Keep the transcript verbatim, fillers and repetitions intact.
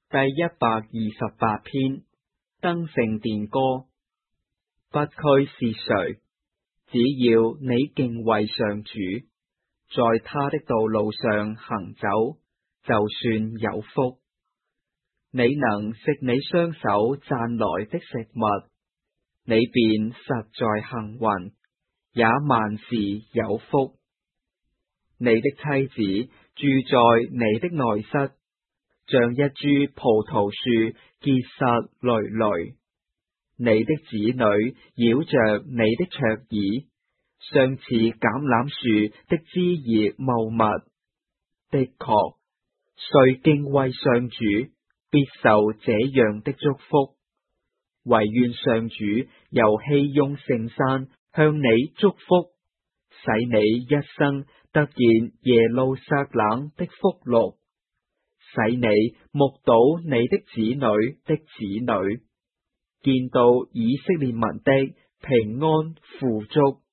第一百二十八篇，登聖殿歌。不拘是誰，只要你敬畏上主，在他的道路上行走，就算有福。你能食你雙手賺來的食物，你便實在幸運，也萬事有福。你的妻子住在你的內室，像一株葡萄樹結實纍纍。你的子女繞着你的桌椅，相似橄欖樹的枝葉茂密。的確，誰敬畏上主，必受這樣的祝福。惟願上主由熙雍聖山向你祝福，使你一生得見耶路撒冷的福祿，使你目睹你的子女的子女，見到以色列民的平安富足。